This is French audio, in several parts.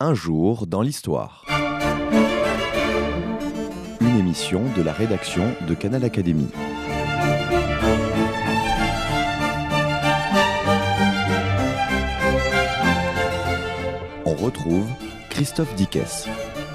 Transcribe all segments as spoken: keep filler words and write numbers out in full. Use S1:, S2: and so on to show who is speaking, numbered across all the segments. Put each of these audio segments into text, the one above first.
S1: Un jour dans l'histoire. Une émission de la rédaction de Canal Académie. On retrouve Christophe Dickès.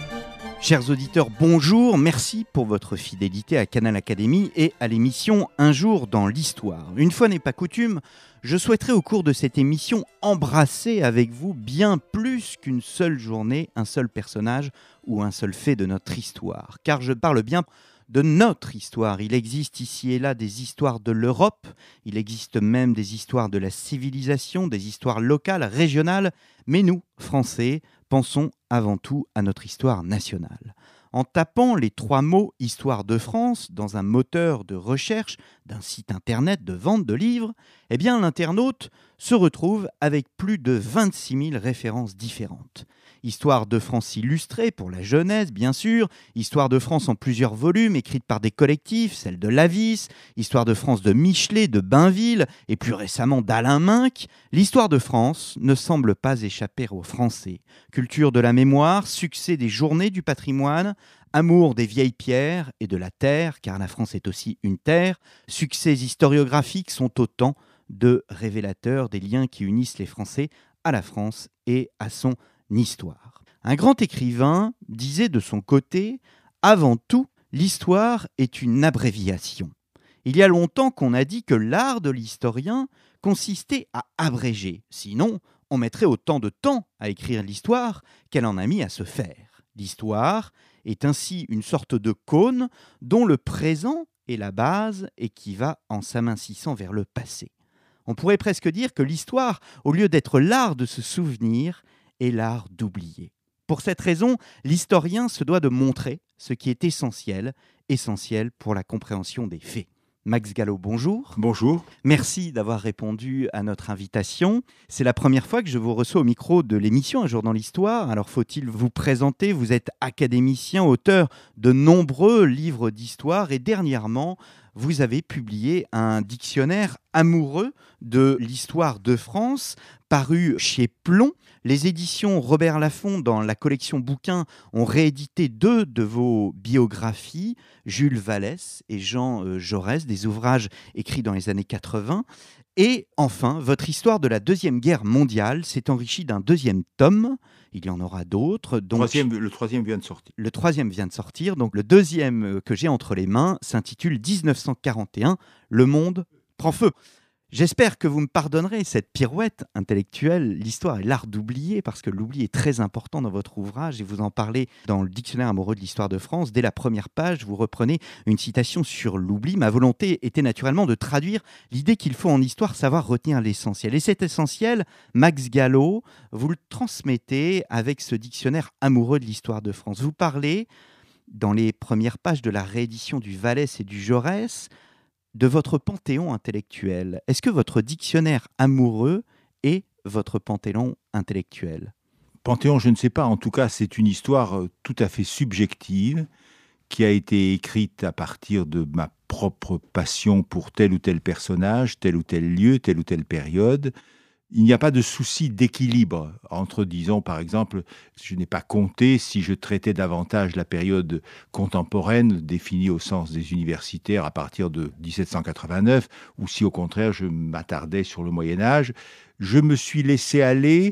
S2: Chers auditeurs, bonjour, merci pour votre fidélité à Canal Académie et à l'émission Un jour dans l'histoire. Une fois n'est pas coutume, je souhaiterais au cours de cette émission embrasser avec vous bien plus qu'une seule journée, un seul personnage ou un seul fait de notre histoire. Car je parle bien de notre histoire. Il existe ici et là des histoires de l'Europe, il existe même des histoires de la civilisation, des histoires locales, régionales, mais nous, Français, pensons avant tout à notre histoire nationale. En tapant les trois mots « Histoire de France » dans un moteur de recherche d'un site internet de vente de livres, eh bien l'internaute se retrouve avec plus de vingt-six mille références différentes. Histoire de France illustrée pour la jeunesse, bien sûr, Histoire de France en plusieurs volumes, écrite par des collectifs, celle de Lavis, Histoire de France de Michelet, de Bainville, et plus récemment d'Alain Minc. L'Histoire de France ne semble pas échapper aux Français. Culture de la mémoire, succès des journées du patrimoine, amour des vieilles pierres et de la terre, car la France est aussi une terre, succès historiographiques sont autant de révélateurs des liens qui unissent les Français à la France et à son histoire. Un grand écrivain disait de son côté « Avant tout, l'histoire est une abréviation ». Il y a longtemps qu'on a dit que l'art de l'historien consistait à abréger. Sinon, on mettrait autant de temps à écrire l'histoire qu'elle en a mis à se faire. L'histoire est ainsi une sorte de cône dont le présent est la base et qui va en s'amincissant vers le passé. On pourrait presque dire que l'histoire, au lieu d'être l'art de se souvenir, est l'art d'oublier. Pour cette raison, l'historien se doit de montrer ce qui est essentiel, essentiel pour la compréhension des faits. Max Gallo, bonjour.
S3: Bonjour.
S2: Merci d'avoir répondu à notre invitation. C'est la première fois que je vous reçois au micro de l'émission Un jour dans l'histoire. Alors faut-il vous présenter? Vous êtes académicien, auteur de nombreux livres d'histoire et dernièrement, vous avez publié un dictionnaire amoureux de l'histoire de France, paru chez Plon. Les éditions Robert Laffont, dans la collection bouquins, ont réédité deux de vos biographies, Jules Vallès et Jean euh, Jaurès, des ouvrages écrits dans les années quatre-vingts. Et enfin, votre histoire de la Deuxième Guerre mondiale s'est enrichie d'un deuxième tome. Il y en aura d'autres. Donc,
S3: troisième, le troisième vient de sortir.
S2: Le troisième vient de sortir. Donc le deuxième que j'ai entre les mains s'intitule dix-neuf cent quarante et un, Le monde prend feu. J'espère que vous me pardonnerez cette pirouette intellectuelle. L'histoire est l'art d'oublier, parce que l'oubli est très important dans votre ouvrage et vous en parlez dans le dictionnaire amoureux de l'histoire de France. Dès la première page, vous reprenez une citation sur l'oubli. Ma volonté était naturellement de traduire l'idée qu'il faut en histoire savoir retenir l'essentiel. Et cet essentiel, Max Gallo, vous le transmettez avec ce dictionnaire amoureux de l'histoire de France. Vous parlez, dans les premières pages de la réédition du Vallès et du Jaurès, de votre panthéon intellectuel. Est-ce que votre dictionnaire amoureux est votre panthéon intellectuel?
S3: Panthéon, je ne sais pas. En tout cas, c'est une histoire tout à fait subjective qui a été écrite à partir de ma propre passion pour tel ou tel personnage, tel ou tel lieu, telle ou telle période. Il n'y a pas de souci d'équilibre entre, disons, par exemple, je n'ai pas compté si je traitais davantage la période contemporaine, définie au sens des universitaires à partir de dix-sept cent quatre-vingt-neuf, ou si au contraire je m'attardais sur le Moyen-Âge. Je me suis laissé aller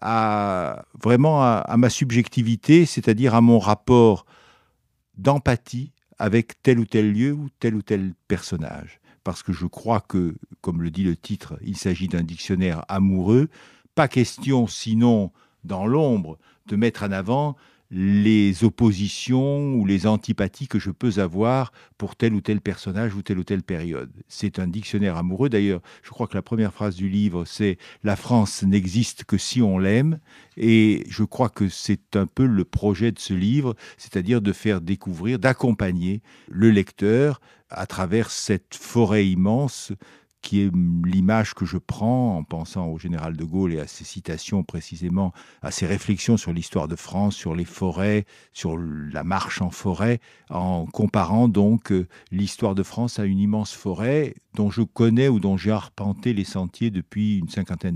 S3: à, vraiment à, à ma subjectivité, c'est-à-dire à mon rapport d'empathie avec tel ou tel lieu ou tel ou tel personnage. Parce que je crois que, comme le dit le titre, il s'agit d'un dictionnaire amoureux. Pas question, sinon, dans l'ombre, de mettre en avant les oppositions ou les antipathies que je peux avoir pour tel ou tel personnage ou telle ou telle période. C'est un dictionnaire amoureux. D'ailleurs, je crois que la première phrase du livre, c'est « La France n'existe que si on l'aime ». Et je crois que c'est un peu le projet de ce livre, c'est-à-dire de faire découvrir, d'accompagner le lecteur à travers cette forêt immense qui est l'image que je prends en pensant au général de Gaulle et à ses citations précisément, à ses réflexions sur l'histoire de France, sur les forêts, sur la marche en forêt, en comparant donc l'histoire de France à une immense forêt dont je connais ou dont j'ai arpenté les sentiers depuis une cinquantaine d'années.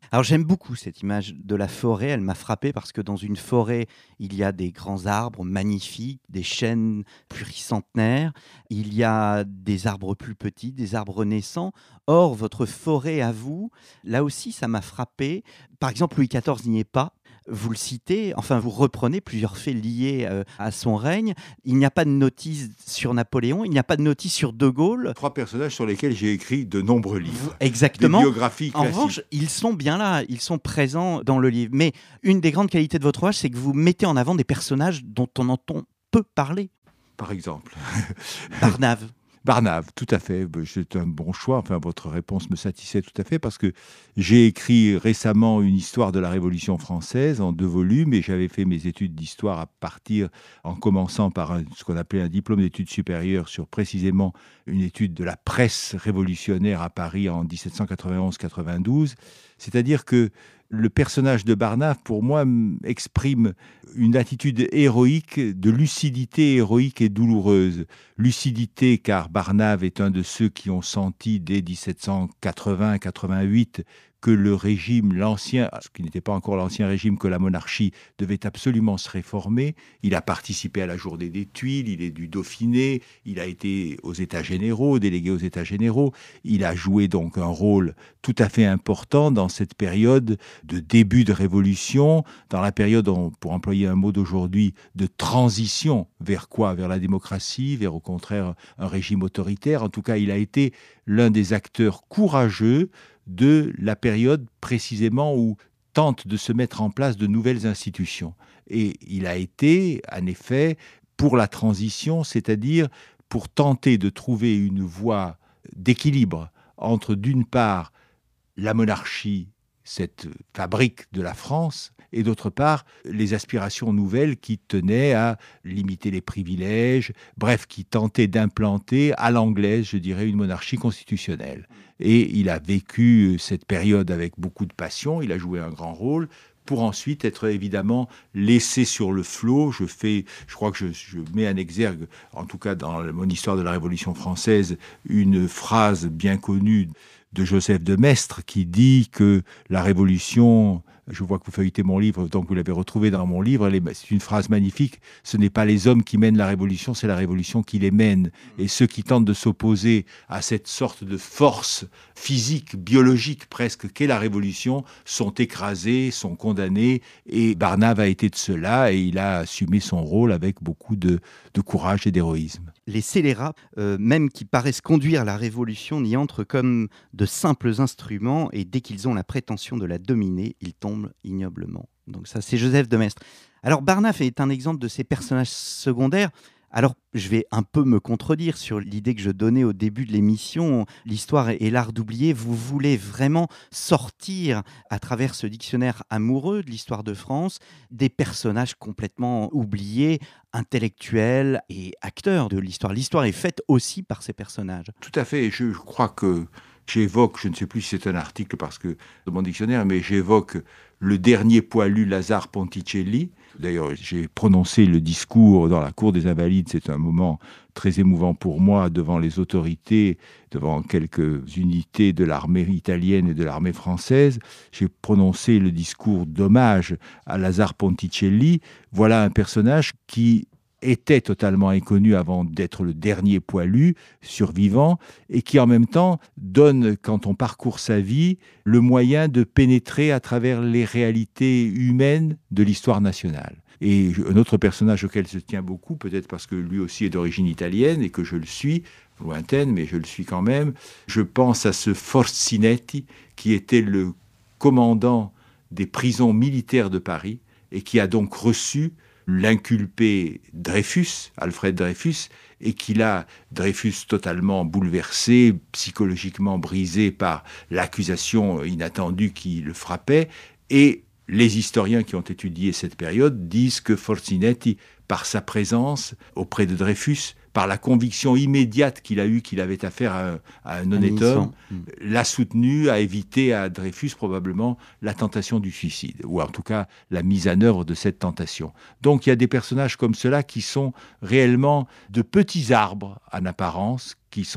S2: Alors j'aime beaucoup cette image de la forêt, elle m'a frappé parce que dans une forêt, il y a des grands arbres magnifiques, des chênes pluricentenaires, il y a des arbres plus petits, des arbres naissants. Or, votre forêt à vous, là aussi ça m'a frappé. Par exemple, Louis quatorze n'y est pas. Vous le citez, enfin vous reprenez plusieurs faits liés euh, à son règne. Il n'y a pas de notice sur Napoléon, il n'y a pas de notice sur De Gaulle.
S3: Trois personnages sur lesquels j'ai écrit de nombreux livres.
S2: Exactement.
S3: Des biographies
S2: En
S3: classiques.
S2: revanche, ils sont bien là, ils sont présents dans le livre. Mais une des grandes qualités de votre ouvrage, c'est que vous mettez en avant des personnages dont on entend peu parler.
S3: Par exemple.
S2: Barnave.
S3: Barnave, tout à fait. C'est un bon choix. Enfin, votre réponse me satisfait tout à fait parce que j'ai écrit récemment une histoire de la Révolution française en deux volumes et j'avais fait mes études d'histoire à partir, en commençant par un, ce qu'on appelait un diplôme d'études supérieures sur précisément une étude de la presse révolutionnaire à Paris en dix-sept cent quatre-vingt-onze quatre-vingt-douze. C'est-à-dire que le personnage de Barnave, pour moi, exprime une attitude héroïque, de lucidité héroïque et douloureuse. Lucidité, car Barnave est un de ceux qui ont senti dès dix-sept cent quatre-vingts quatre-vingt-huit que le régime, l'ancien, ce qui n'était pas encore l'ancien régime, que la monarchie devait absolument se réformer. Il a participé à la journée des Tuiles, il est du Dauphiné, il a été aux États généraux, délégué aux États généraux. Il a joué donc un rôle tout à fait important dans cette période de début de révolution, dans la période, pour employer un mot d'aujourd'hui, de transition vers quoi ? Vers la démocratie, vers au contraire un régime autoritaire. En tout cas, il a été l'un des acteurs courageux de la période précisément où tentent de se mettre en place de nouvelles institutions. Et il a été, en effet, pour la transition, c'est-à-dire pour tenter de trouver une voie d'équilibre entre, d'une part, la monarchie, cette fabrique de la France, et d'autre part, les aspirations nouvelles qui tenaient à limiter les privilèges, bref, qui tentaient d'implanter à l'anglaise, je dirais, une monarchie constitutionnelle. Et il a vécu cette période avec beaucoup de passion, il a joué un grand rôle, pour ensuite être évidemment laissé sur le flot. Je fais, je crois que je, je mets en exergue, en tout cas dans mon histoire de la Révolution française, une phrase bien connue de Joseph de Maistre qui dit que la Révolution, je vois que vous feuilletez mon livre, donc vous l'avez retrouvé dans mon livre, c'est une phrase magnifique, ce n'est pas les hommes qui mènent la Révolution, c'est la Révolution qui les mène. Et ceux qui tentent de s'opposer à cette sorte de force physique, biologique presque, qu'est la Révolution, sont écrasés, sont condamnés, et Barnave a été de cela, et il a assumé son rôle avec beaucoup de, de courage et d'héroïsme.
S2: Les scélérats, euh, même qui paraissent conduire la Révolution, n'y entrent comme de simples instruments et dès qu'ils ont la prétention de la dominer, ils tombent ignoblement. Donc ça, c'est Joseph de Maistre. Alors Barnave est un exemple de ces personnages secondaires. Alors, je vais un peu me contredire sur l'idée que je donnais au début de l'émission. L'histoire et l'art d'oublier, vous voulez vraiment sortir, à travers ce dictionnaire amoureux de l'histoire de France, des personnages complètement oubliés, intellectuels et acteurs de l'histoire. L'histoire est faite aussi par ces personnages.
S3: Tout à fait. Je crois que j'évoque, je ne sais plus si c'est un article parce que de mon dictionnaire, mais j'évoque le dernier poilu Lazare Ponticelli. D'ailleurs, j'ai prononcé le discours dans la cour des Invalides. C'est un moment très émouvant pour moi devant les autorités, devant quelques unités de l'armée italienne et de l'armée française. J'ai prononcé le discours d'hommage à Lazare Ponticelli. Voilà un personnage qui était totalement inconnu avant d'être le dernier poilu survivant et qui en même temps donne, quand on parcourt sa vie, le moyen de pénétrer à travers les réalités humaines de l'histoire nationale. Et un autre personnage auquel je tiens beaucoup, peut-être parce que lui aussi est d'origine italienne et que je le suis, lointaine, mais je le suis quand même, je pense à ce Forzinetti qui était le commandant des prisons militaires de Paris et qui a donc reçu l'inculpé Dreyfus, Alfred Dreyfus, et qu'il a, Dreyfus totalement bouleversé, psychologiquement brisé par l'accusation inattendue qui le frappait, et les historiens qui ont étudié cette période disent que Forzinetti, par sa présence auprès de Dreyfus, par la conviction immédiate qu'il a eue qu'il avait affaire à un, à un honnête homme, mmh. l'a soutenu, a évité à Dreyfus probablement la tentation du suicide, ou en tout cas la mise en œuvre de cette tentation. Donc il y a des personnages comme cela qui sont réellement de petits arbres en apparence, qui sont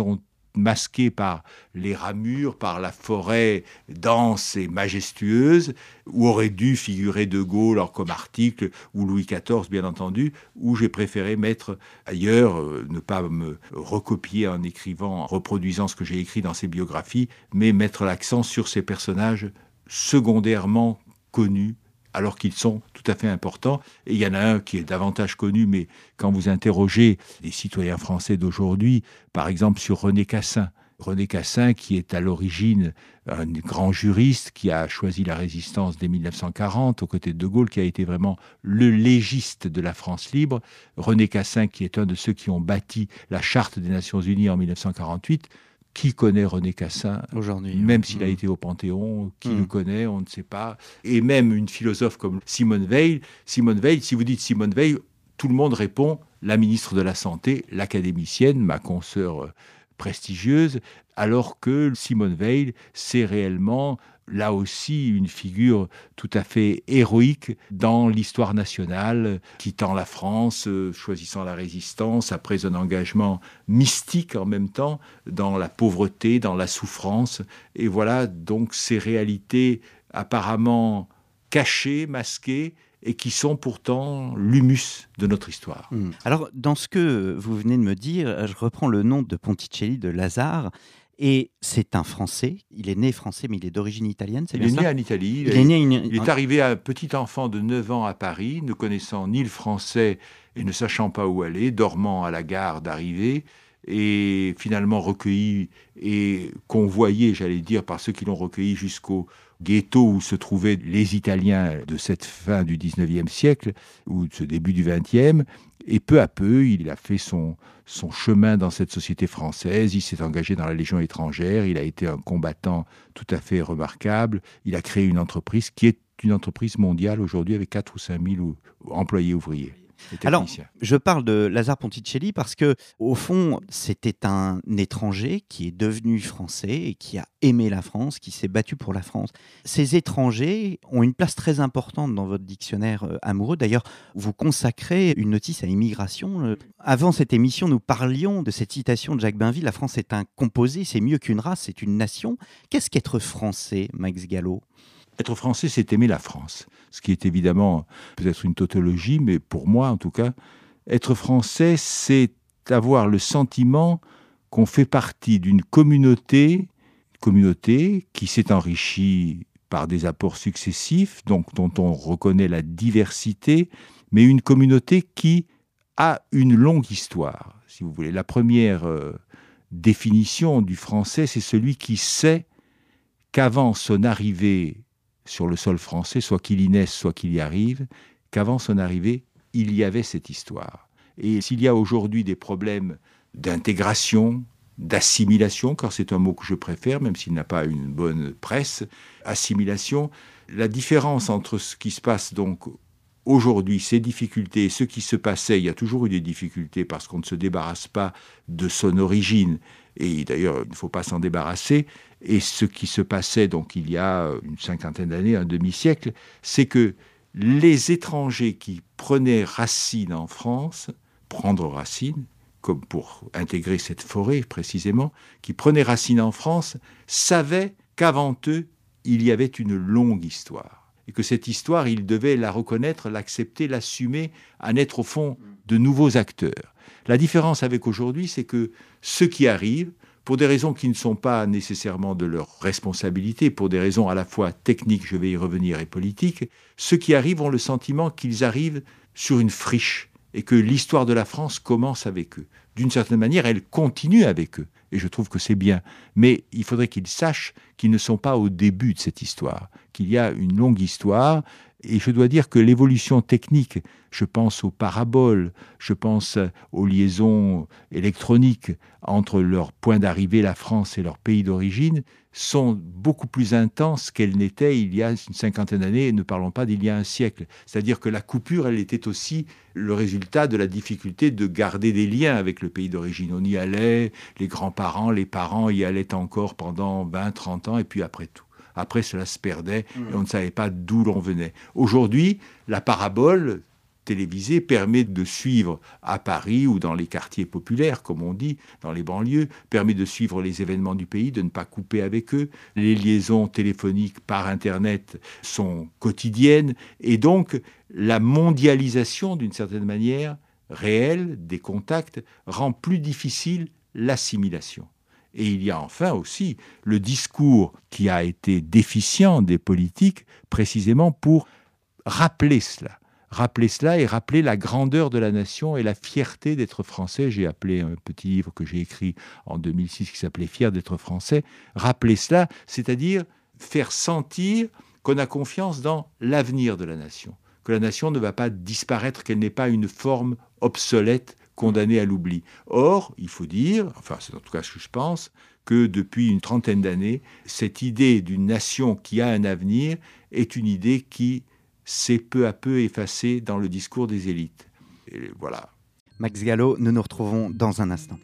S3: masqué par les ramures, par la forêt dense et majestueuse, où aurait dû figurer De Gaulle alors comme article, ou Louis quatorze bien entendu, où j'ai préféré mettre ailleurs, euh, ne pas me recopier en écrivant, en reproduisant ce que j'ai écrit dans ces biographies, mais mettre l'accent sur ces personnages secondairement connus, alors qu'ils sont tout à fait importants. Et il y en a un qui est davantage connu, mais quand vous interrogez les citoyens français d'aujourd'hui, par exemple sur René Cassin, René Cassin qui est à l'origine un grand juriste qui a choisi la résistance dès mille neuf cent quarante aux côtés de De Gaulle, qui a été vraiment le légiste de la France libre. René Cassin qui est un de ceux qui ont bâti la Charte des Nations Unies en mille neuf cent quarante-huit. Qui connaît René Cassin aujourd'hui, même hein. s'il a été au Panthéon, qui mmh. le connaît, on ne sait pas. Et même une philosophe comme Simone Veil, Simone Veil, si vous dites Simone Veil, tout le monde répond la ministre de la Santé, l'académicienne, ma consoeur prestigieuse, alors que Simone Veil, c'est réellement là aussi une figure tout à fait héroïque dans l'histoire nationale, quittant la France, euh, choisissant la résistance, après un engagement mystique en même temps, dans la pauvreté, dans la souffrance. Et voilà donc ces réalités apparemment cachées, masquées, et qui sont pourtant l'humus de notre histoire.
S2: Mmh. Alors, dans ce que vous venez de me dire, je reprends le nom de Ponticelli, de Lazare. Et c'est un Français, il est né français, mais il est d'origine italienne, c'est
S3: il
S2: bien
S3: est
S2: ça
S3: né en Italie, il,
S2: il,
S3: est,
S2: est, né une...
S3: il est arrivé à un petit enfant de neuf ans à Paris, ne connaissant ni le français et ne sachant pas où aller, dormant à la gare d'arrivée, et finalement recueilli et convoyé, j'allais dire, par ceux qui l'ont recueilli jusqu'au ghetto où se trouvaient les Italiens de cette fin du dix-neuvième siècle, ou de ce début du vingtième. Et peu à peu, il a fait son, son chemin dans cette société française, il s'est engagé dans la Légion étrangère, il a été un combattant tout à fait remarquable, il a créé une entreprise qui est une entreprise mondiale aujourd'hui avec quatre ou cinq mille employés ouvriers.
S2: Alors, je parle de Lazare Ponticelli parce que, au fond, c'était un étranger qui est devenu français et qui a aimé la France, qui s'est battu pour la France. Ces étrangers ont une place très importante dans votre dictionnaire euh, amoureux. D'ailleurs, vous consacrez une notice à immigration. Avant cette émission, nous parlions de cette citation de Jacques Bainville. La France est un composé, c'est mieux qu'une race, c'est une nation. Qu'est-ce qu'être français, Max Gallo ?
S3: Être français, c'est aimer la France. Ce qui est évidemment peut-être une tautologie, mais pour moi, en tout cas, être français, c'est avoir le sentiment qu'on fait partie d'une communauté, une communauté qui s'est enrichie par des apports successifs, donc dont on reconnaît la diversité, mais une communauté qui a une longue histoire, si vous voulez. La première euh, définition du français, c'est celui qui sait qu'avant son arrivée sur le sol français, soit qu'il y naisse, soit qu'il y arrive, qu'avant son arrivée, il y avait cette histoire. Et s'il y a aujourd'hui des problèmes d'intégration, d'assimilation, car c'est un mot que je préfère, même s'il n'a pas une bonne presse, assimilation, la différence entre ce qui se passe donc aujourd'hui, ces difficultés, et ce qui se passait, il y a toujours eu des difficultés parce qu'on ne se débarrasse pas de son origine, et d'ailleurs il ne faut pas s'en débarrasser, et ce qui se passait donc il y a une cinquantaine d'années, un demi-siècle, c'est que les étrangers qui prenaient racine en France, prendre racine, comme pour intégrer cette forêt précisément, qui prenaient racine en France, savaient qu'avant eux, il y avait une longue histoire. Et que cette histoire, ils devaient la reconnaître, l'accepter, l'assumer, en être au fond de nouveaux acteurs. La différence avec aujourd'hui, c'est que ceux qui arrivent, pour des raisons qui ne sont pas nécessairement de leur responsabilité, pour des raisons à la fois techniques, je vais y revenir, et politiques, ceux qui arrivent ont le sentiment qu'ils arrivent sur une friche et que l'histoire de la France commence avec eux. D'une certaine manière, elle continue avec eux. Et je trouve que c'est bien. Mais il faudrait qu'ils sachent qu'ils ne sont pas au début de cette histoire, qu'il y a une longue histoire. Et je dois dire que l'évolution technique, je pense aux paraboles, je pense aux liaisons électroniques entre leur point d'arrivée, la France, et leur pays d'origine, sont beaucoup plus intenses qu'elles n'étaient il y a une cinquantaine d'années, et ne parlons pas d'il y a un siècle. C'est-à-dire que la coupure, elle était aussi le résultat de la difficulté de garder des liens avec le pays d'origine. On y allait, les grands-parents, les parents y allaient encore pendant vingt, trente ans, et puis après tout. Après, cela se perdait et on ne savait pas d'où l'on venait. Aujourd'hui, la parabole télévisée permet de suivre à Paris ou dans les quartiers populaires, comme on dit, dans les banlieues, permet de suivre les événements du pays, de ne pas couper avec eux. Les liaisons téléphoniques par Internet sont quotidiennes et donc la mondialisation, d'une certaine manière, réelle, des contacts, rend plus difficile l'assimilation. Et il y a enfin aussi le discours qui a été déficient des politiques, précisément pour rappeler cela. Rappeler cela et rappeler la grandeur de la nation et la fierté d'être français. J'ai appelé un petit livre que j'ai écrit en deux mille six qui s'appelait « Fier d'être français ». Rappeler cela, c'est-à-dire faire sentir qu'on a confiance dans l'avenir de la nation, que la nation ne va pas disparaître, qu'elle n'est pas une forme obsolète condamnée à l'oubli. Or, il faut dire, enfin c'est en tout cas ce que je pense, que depuis une trentaine d'années, cette idée d'une nation qui a un avenir est une idée qui s'est peu à peu effacée dans le discours des élites. Et voilà.
S2: Max Gallo, nous nous retrouvons dans un instant.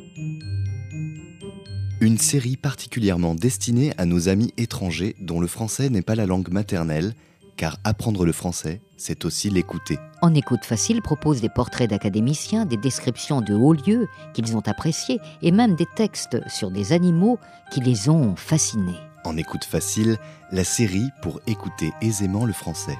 S1: Une série particulièrement destinée à nos amis étrangers dont le français n'est pas la langue maternelle, car apprendre le français, c'est aussi l'écouter.
S4: En écoute facile propose des portraits d'académiciens, des descriptions de hauts lieux qu'ils ont appréciés et même des textes sur des animaux qui les ont fascinés.
S1: En écoute facile, la série pour écouter aisément le français.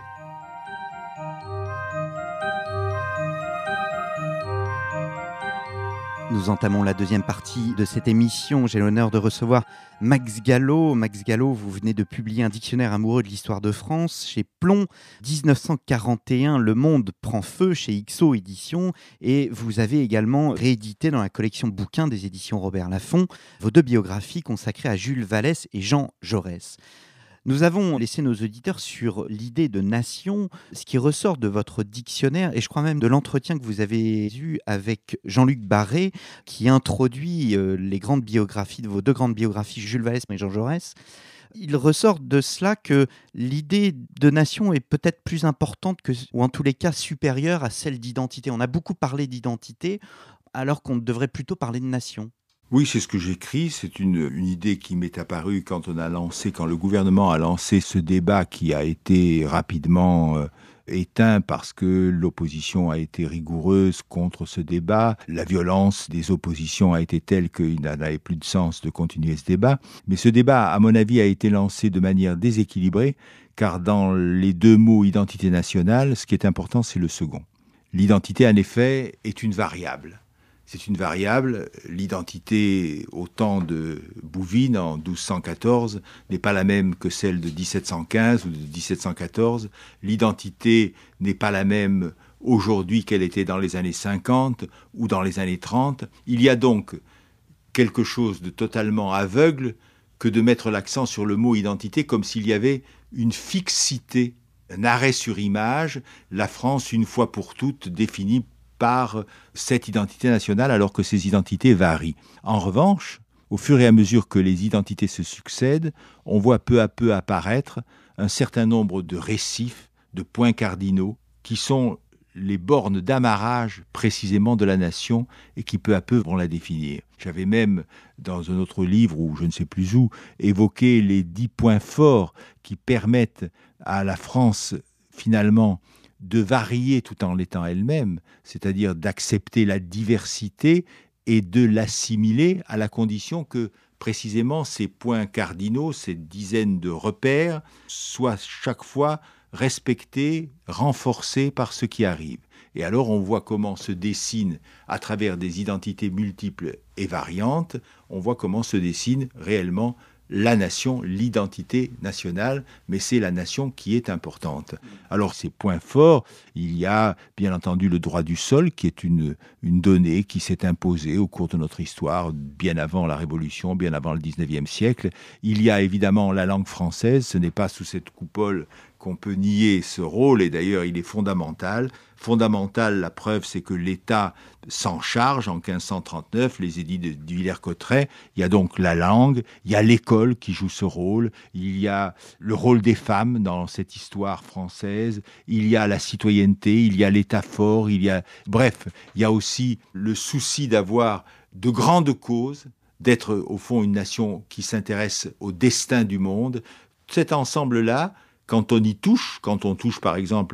S2: Nous entamons la deuxième partie de cette émission. J'ai l'honneur de recevoir Max Gallo. Max Gallo, vous venez de publier un dictionnaire amoureux de l'histoire de France chez Plomb. dix-neuf cent quarante et un, Le Monde prend feu chez X O Éditions. Et vous avez également réédité dans la collection bouquins des éditions Robert Laffont vos deux biographies consacrées à Jules Vallès et Jean Jaurès. Nous avons laissé nos auditeurs sur l'idée de nation, ce qui ressort de votre dictionnaire, et je crois même de l'entretien que vous avez eu avec Jean-Luc Barré, qui introduit euh, les grandes biographies, de vos deux grandes biographies, Jules Vallès et Jean Jaurès. Il ressort de cela que l'idée de nation est peut-être plus importante, que, ou en tous les cas supérieure à celle d'identité. On a beaucoup parlé d'identité, alors qu'on devrait plutôt parler de nation.
S3: Oui, c'est ce que j'écris. C'est une, une idée qui m'est apparue quand on a lancé, quand le gouvernement a lancé ce débat qui a été rapidement euh, éteint parce que l'opposition a été rigoureuse contre ce débat. La violence des oppositions a été telle qu'il n'avait plus de sens de continuer ce débat. Mais ce débat, à mon avis, a été lancé de manière déséquilibrée, car dans les deux mots identité nationale, ce qui est important, c'est le second. L'identité, en effet, est une variable. C'est une variable. L'identité au temps de Bouvines, en douze cent quatorze, n'est pas la même que celle de dix-sept cent quinze ou de dix-sept cent quatorze. L'identité n'est pas la même aujourd'hui qu'elle était dans les années cinquante ou dans les années trente. Il y a donc quelque chose de totalement aveugle que de mettre l'accent sur le mot identité comme s'il y avait une fixité, un arrêt sur image, la France une fois pour toutes définie par cette identité nationale, alors que ces identités varient. En revanche, au fur et à mesure que les identités se succèdent, on voit peu à peu apparaître un certain nombre de récifs, de points cardinaux, qui sont les bornes d'amarrage précisément de la nation et qui peu à peu vont la définir. J'avais même, dans un autre livre, ou je ne sais plus où, évoqué les dix points forts qui permettent à la France, finalement, de varier tout en l'étant elle-même, c'est-à-dire d'accepter la diversité et de l'assimiler à la condition que, précisément, ces points cardinaux, ces dizaines de repères, soient chaque fois respectés, renforcés par ce qui arrive. Et alors on voit comment se dessine, à travers des identités multiples et variantes, on voit comment se dessine réellement la nation, l'identité nationale, mais c'est la nation qui est importante. Alors ces points forts, il y a bien entendu le droit du sol, qui est une, une donnée qui s'est imposée au cours de notre histoire, bien avant la Révolution, bien avant le dix-neuvième siècle. Il y a évidemment la langue française, ce n'est pas sous cette coupole qu'on peut nier ce rôle, et d'ailleurs il est fondamental. Fondamental, la preuve, c'est que l'État s'en charge en quinze cent trente-neuf, les édits de, de Villers-Cotterêts. Il y a donc la langue, il y a l'école qui joue ce rôle, il y a le rôle des femmes dans cette histoire française, il y a la citoyenneté, il y a l'État fort, il y a... Bref, il y a aussi le souci d'avoir de grandes causes, d'être au fond une nation qui s'intéresse au destin du monde. Cet ensemble-là, quand on y touche, quand on touche par exemple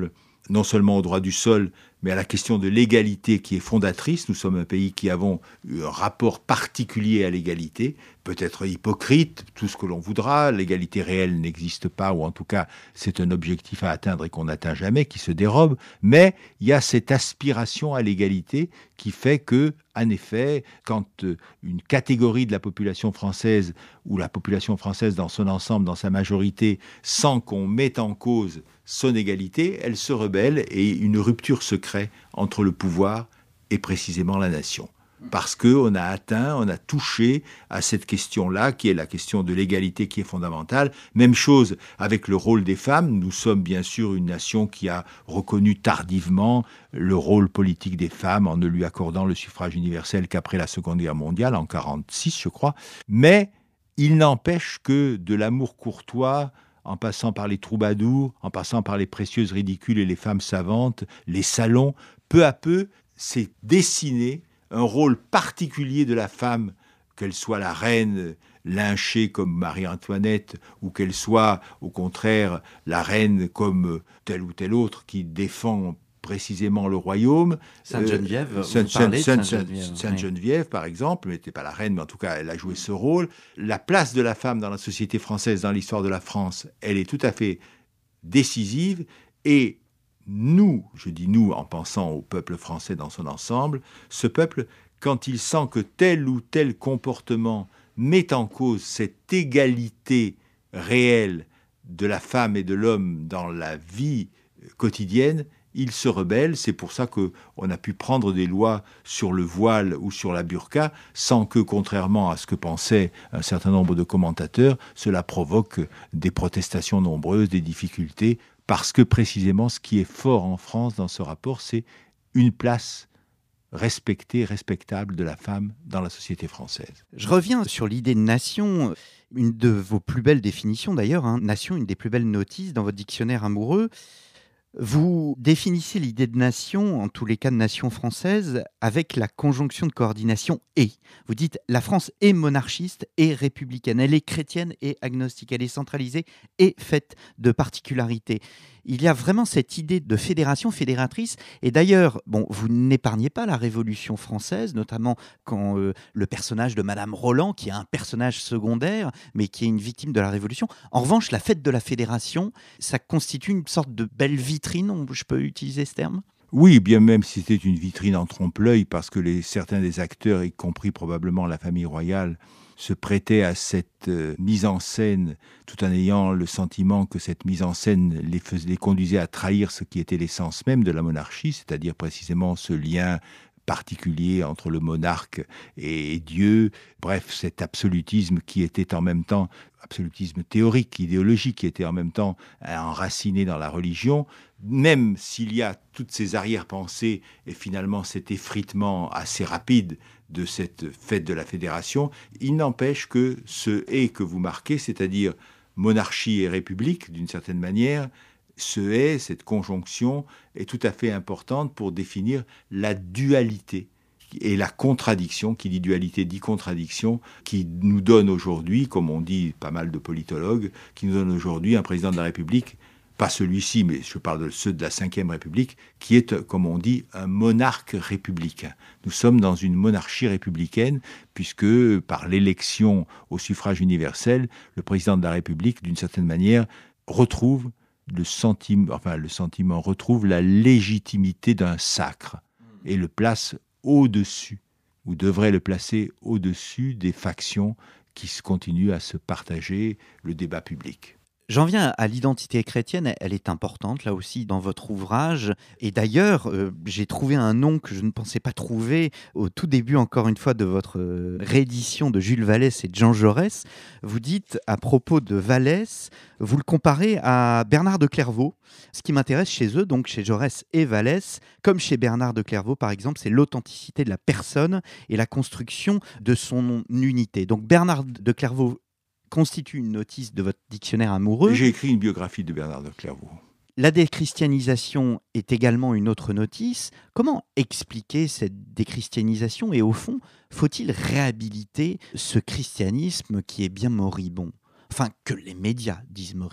S3: non seulement au droit du sol, mais à la question de l'égalité qui est fondatrice. Nous sommes un pays qui avons un rapport particulier à l'égalité, peut-être hypocrite, tout ce que l'on voudra. L'égalité réelle n'existe pas, ou en tout cas, c'est un objectif à atteindre et qu'on n'atteint jamais, qui se dérobe. Mais il y a cette aspiration à l'égalité qui fait que, en effet, quand une catégorie de la population française, ou la population française dans son ensemble, dans sa majorité, sent qu'on met en cause son égalité, elle se rebelle et une rupture se crée entre le pouvoir et précisément la nation. Parce qu'on a atteint, on a touché à cette question-là, qui est la question de l'égalité qui est fondamentale. Même chose avec le rôle des femmes. Nous sommes bien sûr une nation qui a reconnu tardivement le rôle politique des femmes en ne lui accordant le suffrage universel qu'après la Seconde Guerre mondiale, en quarante-six, je crois. Mais il n'empêche que de l'amour courtois, en passant par les troubadours, en passant par les précieuses ridicules et les femmes savantes, les salons, peu à peu, s'est dessiné un rôle particulier de la femme, qu'elle soit la reine lynchée comme Marie-Antoinette, ou qu'elle soit, au contraire, la reine comme telle ou telle autre qui défend précisément le royaume.
S2: Sainte-Geneviève,
S3: euh,
S2: vous parlez de Sainte-Geneviève,
S3: Sainte-Geneviève, oui. Par exemple, elle n'était pas la reine, mais en tout cas, elle a joué ce rôle. La place de la femme dans la société française, dans l'histoire de la France, elle est tout à fait décisive. Et nous, je dis nous en pensant au peuple français dans son ensemble, ce peuple, quand il sent que tel ou tel comportement met en cause cette égalité réelle de la femme et de l'homme dans la vie quotidienne, il se rebelle. C'est pour ça qu'on a pu prendre des lois sur le voile ou sur la burqa sans que, contrairement à ce que pensaient un certain nombre de commentateurs, cela provoque des protestations nombreuses, des difficultés, parce que précisément ce qui est fort en France dans ce rapport, c'est une place respectée, respectable de la femme dans la société française.
S2: Je reviens sur l'idée de nation, une de vos plus belles définitions d'ailleurs, hein, nation, une des plus belles notices dans votre dictionnaire amoureux. Vous définissez l'idée de nation, en tous les cas de nation française, avec la conjonction de coordination « et ». Vous dites « la France est monarchiste et républicaine, elle est chrétienne et agnostique, elle est centralisée et faite de particularités ». Il y a vraiment cette idée de fédération fédératrice. Et d'ailleurs, bon, vous n'épargnez pas la Révolution française, notamment quand euh, le personnage de Madame Roland, qui est un personnage secondaire, mais qui est une victime de la Révolution. En revanche, la fête de la Fédération, ça constitue une sorte de belle vitrine, je peux utiliser ce terme ?
S3: Oui, bien même si c'était une vitrine en trompe-l'œil, parce que les, certains des acteurs, y compris probablement la famille royale, se prêtaient à cette euh, mise en scène, tout en ayant le sentiment que cette mise en scène les, faisait, les conduisait à trahir ce qui était l'essence même de la monarchie, c'est-à-dire précisément ce lien particulier entre le monarque et Dieu, bref, cet absolutisme qui était en même temps, absolutisme théorique, idéologique, qui était en même temps enraciné dans la religion, même s'il y a toutes ces arrière-pensées et finalement cet effritement assez rapide de cette fête de la Fédération, il n'empêche que ce « et » que vous marquez, c'est-à-dire monarchie et république, d'une certaine manière, ce « et », cette conjonction, est tout à fait importante pour définir la dualité et la contradiction, qui dit dualité dit contradiction, qui nous donne aujourd'hui, comme on dit pas mal de politologues, qui nous donne aujourd'hui un président de la République, pas celui-ci, mais je parle de ceux de la cinquième République, qui est, comme on dit, un monarque républicain. Nous sommes dans une monarchie républicaine, puisque par l'élection au suffrage universel, le président de la République, d'une certaine manière, retrouve le sentiment, enfin le sentiment retrouve la légitimité d'un sacre et le place au-dessus, ou devrait le placer au-dessus des factions qui continuent à se partager le débat public.
S2: J'en viens à l'identité chrétienne, elle est importante là aussi dans votre ouvrage. Et d'ailleurs, euh, j'ai trouvé un nom que je ne pensais pas trouver au tout début, encore une fois, de votre euh, réédition de Jules Vallès et de Jean Jaurès. Vous dites à propos de Vallès, vous le comparez à Bernard de Clairvaux. Ce qui m'intéresse chez eux, donc chez Jaurès et Vallès, comme chez Bernard de Clairvaux par exemple, c'est l'authenticité de la personne et la construction de son unité. Donc Bernard de Clairvaux constitue une notice de votre dictionnaire amoureux.
S3: J'ai écrit une biographie de Bernard de Clairvaux.
S2: La déchristianisation est également une autre notice. Comment expliquer cette déchristianisation et au fond, faut-il réhabiliter ce christianisme qui est bien moribond ? Enfin, que les médias disent moribond.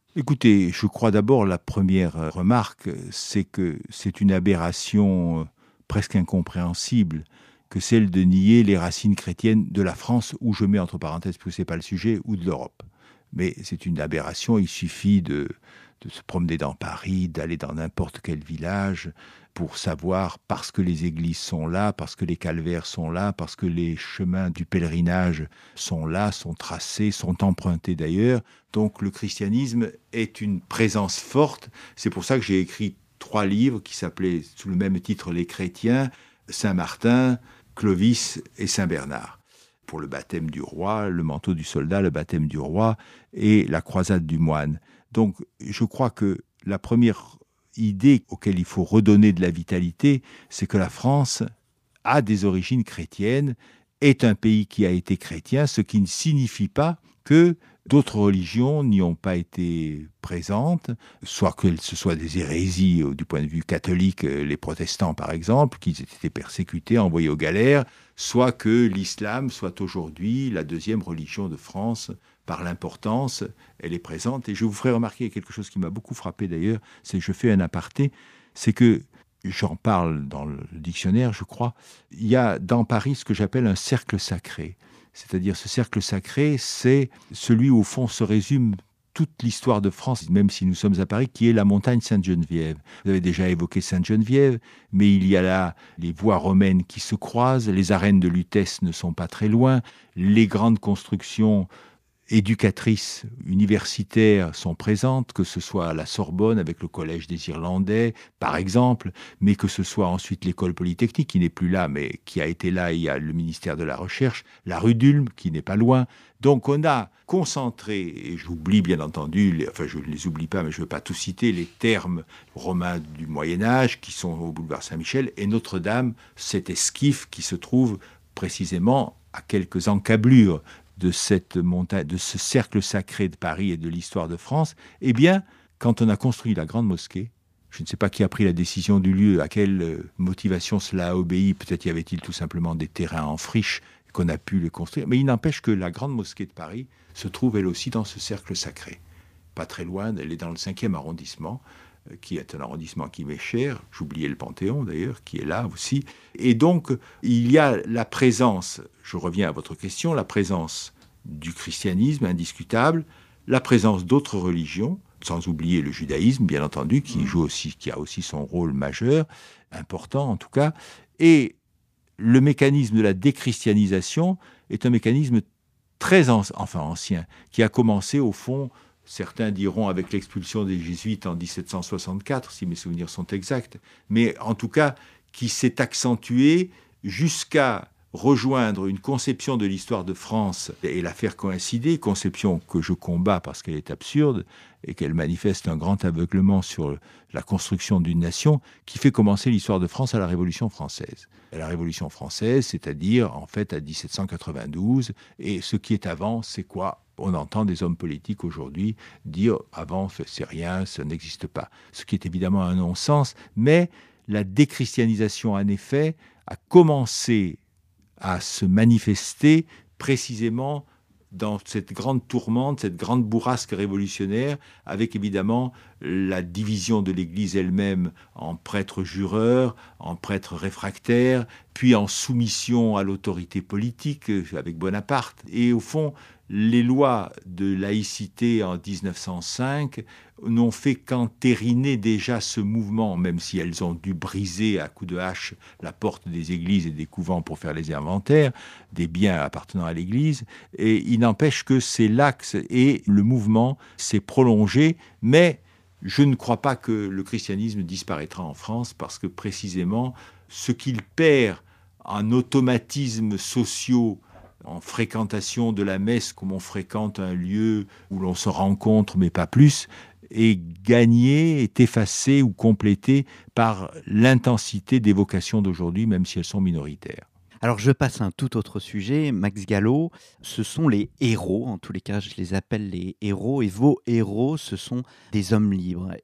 S3: Écoutez, je crois d'abord, la première remarque, c'est que c'est une aberration presque incompréhensible que celle de nier les racines chrétiennes de la France, ou je mets entre parenthèses, parce que ce n'est pas le sujet, ou de l'Europe. Mais c'est une aberration, il suffit de, de se promener dans Paris, d'aller dans n'importe quel village pour savoir, parce que les églises sont là, parce que les calvaires sont là, parce que les chemins du pèlerinage sont là, sont tracés, sont empruntés d'ailleurs. Donc le christianisme est une présence forte. C'est pour ça que j'ai écrit trois livres qui s'appelaient sous le même titre « Les chrétiens », Saint-Martin, Clovis et Saint-Bernard. Pour le baptême du roi, le manteau du soldat, le baptême du roi et la croisade du moine. Donc je crois que la première idée auquel il faut redonner de la vitalité, c'est que la France a des origines chrétiennes, est un pays qui a été chrétien, ce qui ne signifie pas que d'autres religions n'y ont pas été présentes, soit que ce soit des hérésies du point de vue catholique, les protestants par exemple, qui étaient persécutés, envoyés aux galères, soit que l'islam soit aujourd'hui la deuxième religion de France par l'importance, elle est présente. Et je vous ferai remarquer quelque chose qui m'a beaucoup frappé d'ailleurs, c'est que je fais un aparté, c'est que, j'en parle dans le dictionnaire je crois, il y a dans Paris ce que j'appelle un cercle sacré. C'est-à-dire ce cercle sacré, c'est celui où au fond se résume toute l'histoire de France, même si nous sommes à Paris, qui est la montagne Sainte-Geneviève. Vous avez déjà évoqué Sainte-Geneviève, mais il y a là les voies romaines qui se croisent, les arènes de Lutèce ne sont pas très loin, les grandes constructions éducatrices, universitaires sont présentes, que ce soit à la Sorbonne avec le Collège des Irlandais, par exemple, mais que ce soit ensuite l'école polytechnique, qui n'est plus là, mais qui a été là, il y a le ministère de la Recherche, la rue d'Ulm, qui n'est pas loin. Donc on a concentré, et j'oublie bien entendu, les, enfin je ne les oublie pas, mais je ne veux pas tout citer, les thermes romains du Moyen-Âge, qui sont au boulevard Saint-Michel, et Notre-Dame, cet esquif qui se trouve précisément à quelques encablures de cette montagne, de ce cercle sacré de Paris et de l'histoire de France. Eh bien, quand on a construit la grande mosquée, je ne sais pas qui a pris la décision du lieu, à quelle motivation cela a obéi, peut-être y avait-il tout simplement des terrains en friche qu'on a pu les construire, mais il n'empêche que la grande mosquée de Paris se trouve elle aussi dans ce cercle sacré. Pas très loin, elle est dans le cinquième arrondissement, qui est un arrondissement qui m'est cher, j'oubliais le Panthéon d'ailleurs, qui est là aussi. Et donc, il y a la présence, je reviens à votre question, la présence du christianisme indiscutable, la présence d'autres religions, sans oublier le judaïsme, bien entendu, qui joue aussi, qui a aussi son rôle majeur, important en tout cas, et le mécanisme de la déchristianisation est un mécanisme très an- enfin ancien, qui a commencé au fond, certains diront avec l'expulsion des Jésuites en dix-sept cent soixante-quatre, si mes souvenirs sont exacts, mais en tout cas qui s'est accentué jusqu'à rejoindre une conception de l'histoire de France et la faire coïncider, conception que je combats parce qu'elle est absurde et qu'elle manifeste un grand aveuglement sur la construction d'une nation, qui fait commencer l'histoire de France à la Révolution française. À la Révolution française, c'est-à-dire en fait à dix-sept cent quatre-vingt-douze, et ce qui est avant, c'est quoi ? On entend des hommes politiques aujourd'hui dire « avant, c'est rien, ça n'existe pas », ce qui est évidemment un non-sens, mais la déchristianisation, en effet, a commencé à se manifester précisément dans cette grande tourmente, cette grande bourrasque révolutionnaire, avec évidemment la division de l'Église elle-même en prêtres jureurs, en prêtres réfractaires, puis en soumission à l'autorité politique avec Bonaparte. Et au fond, les lois de laïcité en dix-neuf cent cinq n'ont fait qu'entériner déjà ce mouvement, même si elles ont dû briser à coups de hache la porte des églises et des couvents pour faire les inventaires des biens appartenant à l'Église. Et il n'empêche que c'est l'axe et le mouvement s'est prolongé, mais je ne crois pas que le christianisme disparaîtra en France, parce que précisément ce qu'il perd en automatismes sociaux, en fréquentation de la messe comme on fréquente un lieu où l'on se rencontre mais pas plus, est gagné, est effacé ou complété par l'intensité des vocations d'aujourd'hui, même si elles sont minoritaires.
S2: Alors je passe à un tout autre sujet, Max Gallo, ce sont les héros, en tous les cas je les appelle les héros, et vos héros ce sont des hommes libres. Et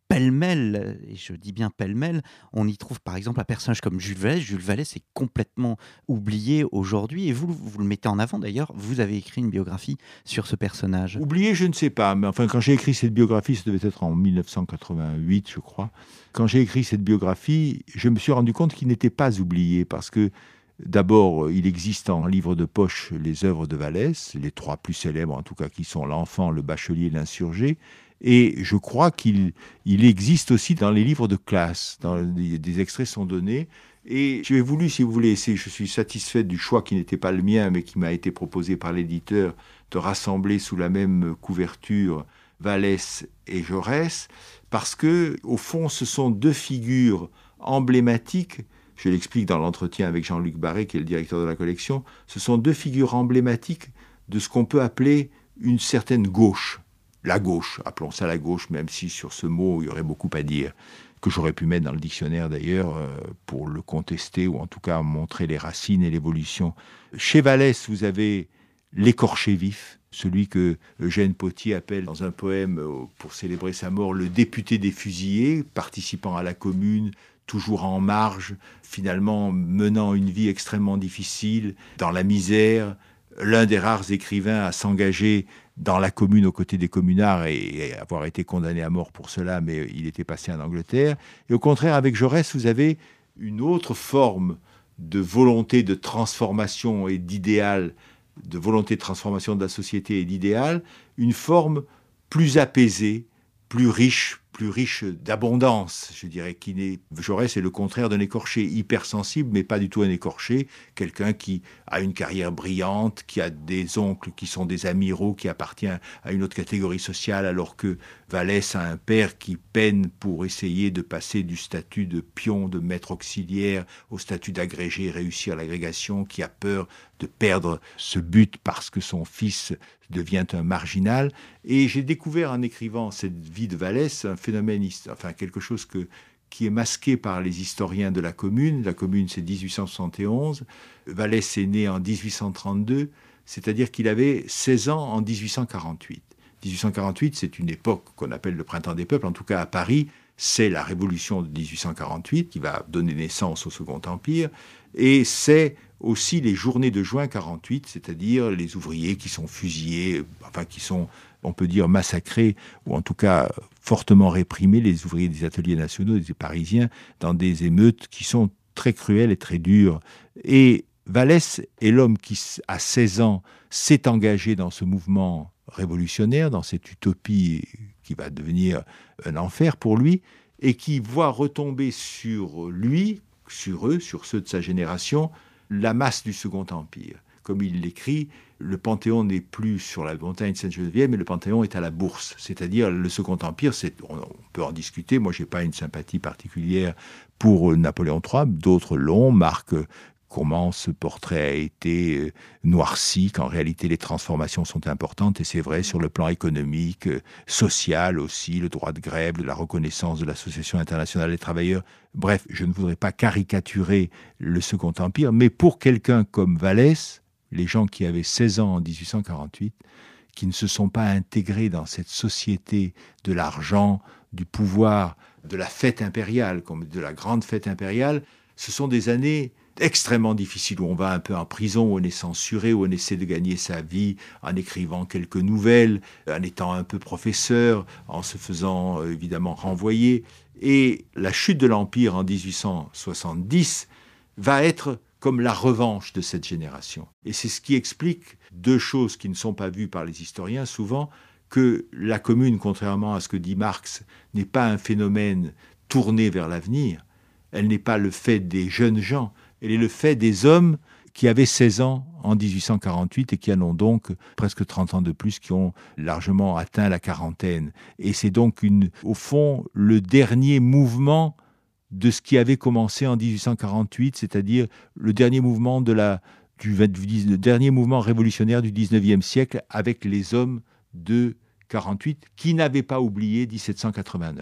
S2: pêle-mêle, et je dis bien pêle-mêle, on y trouve par exemple un personnage comme Jules Vallès. Jules Vallès est complètement oublié aujourd'hui, et vous, vous le mettez en avant d'ailleurs, vous avez écrit une biographie sur ce personnage.
S3: Oublié, je ne sais pas, mais enfin quand j'ai écrit cette biographie, ça devait être en dix-neuf cent quatre-vingt-huit, je crois. Quand j'ai écrit cette biographie, je me suis rendu compte qu'il n'était pas oublié, parce que d'abord, il existe en livre de poche les œuvres de Vallès, les trois plus célèbres en tout cas, qui sont L'Enfant, Le Bachelier et L'Insurgé. Et je crois qu'il il existe aussi dans les livres de classe, dans, des, des extraits sont donnés. Et j'ai voulu, si vous voulez, je suis satisfait du choix qui n'était pas le mien, mais qui m'a été proposé par l'éditeur, de rassembler sous la même couverture Vallès et Jaurès, parce que, au fond, ce sont deux figures emblématiques. Je l'explique dans l'entretien avec Jean-Luc Barré, qui est le directeur de la collection. Ce sont deux figures emblématiques de ce qu'on peut appeler une certaine gauche. La gauche, appelons ça la gauche, même si sur ce mot, il y aurait beaucoup à dire, que j'aurais pu mettre dans le dictionnaire d'ailleurs, euh, pour le contester, ou en tout cas montrer les racines et l'évolution. Chez Vallès, vous avez l'écorché vif, celui que Eugène Pottier appelle dans un poème pour célébrer sa mort, le député des fusillés, participant à la commune, toujours en marge, finalement menant une vie extrêmement difficile, dans la misère, l'un des rares écrivains à s'engager dans la commune aux côtés des communards et avoir été condamné à mort pour cela, mais il était passé en Angleterre. Et au contraire, avec Jaurès, vous avez une autre forme de volonté de transformation et d'idéal, de volonté de transformation de la société et d'idéal, une forme plus apaisée, plus riche, plus riche d'abondance, je dirais. Qui n'est... Jaurès est le contraire d'un écorché hypersensible, mais pas du tout un écorché, quelqu'un qui a une carrière brillante, qui a des oncles qui sont des amiraux, qui appartient à une autre catégorie sociale, alors que Vallès a un père qui peine pour essayer de passer du statut de pion, de maître auxiliaire, au statut d'agrégé, réussir l'agrégation, qui a peur de perdre ce but parce que son fils devient un marginal. Et j'ai découvert en écrivant cette vie de Vallès un phénomène, enfin quelque chose que, qui est masqué par les historiens de la commune. La commune, c'est dix-huit cent soixante et onze. Vallès est né en dix-huit cent trente-deux, c'est-à-dire qu'il avait seize ans en dix-huit cent quarante-huit. dix-huit cent quarante-huit, c'est une époque qu'on appelle le printemps des peuples. En tout cas, à Paris, c'est la révolution de dix-huit cent quarante-huit qui va donner naissance au Second Empire. Et c'est aussi les journées de juin quarante-huit, c'est-à-dire les ouvriers qui sont fusillés, enfin qui sont, on peut dire, massacrés, ou en tout cas fortement réprimés, les ouvriers des ateliers nationaux, des Parisiens, dans des émeutes qui sont très cruelles et très dures. Et Vallès est l'homme qui, à seize ans, s'est engagé dans ce mouvement révolutionnaire, dans cette utopie qui va devenir un enfer pour lui, et qui voit retomber sur lui, sur eux, sur ceux de sa génération, la masse du Second Empire. Comme il l'écrit, le Panthéon n'est plus sur la montagne Sainte-Geneviève, mais le Panthéon est à la Bourse. C'est-à-dire, le Second Empire, c'est, on, on peut en discuter. Moi, je n'ai pas une sympathie particulière pour Napoléon trois. D'autres l'ont. Marc comment ce portrait a été noirci, qu'en réalité les transformations sont importantes, et c'est vrai sur le plan économique, social aussi, le droit de grève, la reconnaissance de l'Association internationale des travailleurs. Bref, je ne voudrais pas caricaturer le Second Empire, mais pour quelqu'un comme Vallès, les gens qui avaient seize ans en dix-huit cent quarante-huit, qui ne se sont pas intégrés dans cette société de l'argent, du pouvoir, de la fête impériale, comme de la grande fête impériale, ce sont des années extrêmement difficiles, où on va un peu en prison, où on est censuré, où on essaie de gagner sa vie en écrivant quelques nouvelles, en étant un peu professeur, en se faisant euh, évidemment renvoyer. Et la chute de l'Empire en dix-huit cent soixante-dix va être comme la revanche de cette génération. Et c'est ce qui explique deux choses qui ne sont pas vues par les historiens souvent, que la Commune, contrairement à ce que dit Marx, n'est pas un phénomène tourné vers l'avenir. Elle n'est pas le fait des jeunes gens, elle est le fait des hommes qui avaient seize ans en dix-huit cent quarante-huit et qui en ont donc presque trente ans de plus, qui ont largement atteint la quarantaine. Et c'est donc, une, au fond, le dernier mouvement de ce qui avait commencé en dix-huit cent quarante-huit, c'est-à-dire le dernier mouvement, de la, du, du, le dernier mouvement révolutionnaire du dix-neuvième siècle avec les hommes de quarante-huit qui n'avaient pas oublié dix-sept cent quatre-vingt-neuf.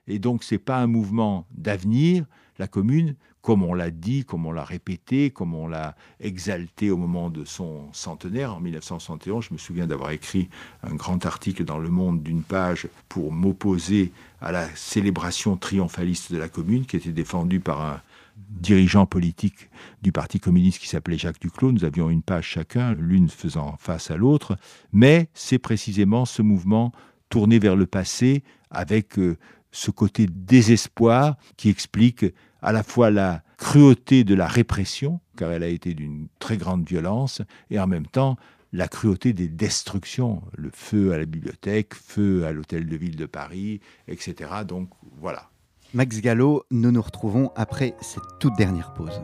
S3: Et donc, ce n'est pas un mouvement d'avenir, la Commune, comme on l'a dit, comme on l'a répété, comme on l'a exalté au moment de son centenaire, en mille neuf cent soixante et onze. Je me souviens d'avoir écrit un grand article dans Le Monde d'une page pour m'opposer à la célébration triomphaliste de la Commune, qui était défendue par un dirigeant politique du Parti communiste qui s'appelait Jacques Duclos. Nous avions une page chacun, l'une faisant face à l'autre. Mais c'est précisément ce mouvement tourné vers le passé, avec euh, ce côté désespoir qui explique à la fois la cruauté de la répression, car elle a été d'une très grande violence, et en même temps la cruauté des destructions, le feu à la bibliothèque, feu à l'hôtel de ville de Paris, et cetera. Donc voilà.
S2: Max Gallo, nous nous retrouvons après cette toute dernière pause.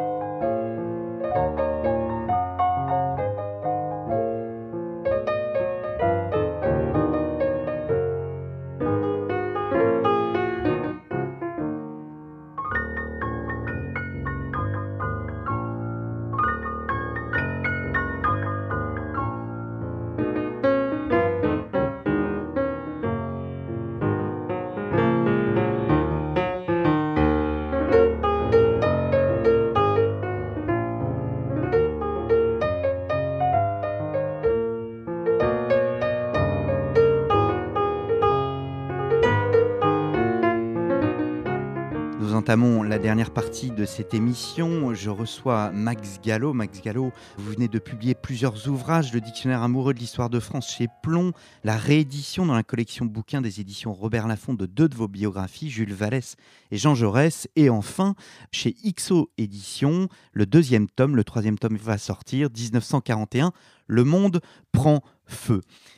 S2: Nous entamons la dernière partie de cette émission. Je reçois Max Gallo. Max Gallo, vous venez de publier plusieurs ouvrages, le Dictionnaire amoureux de l'histoire de France chez Plomb, la réédition dans la collection bouquins des éditions Robert Laffont de deux de vos biographies, Jules Vallès et Jean Jaurès, et enfin chez X O Éditions, le deuxième tome, le troisième tome va sortir, dix-neuf cent quarante et un, Le monde prend feu.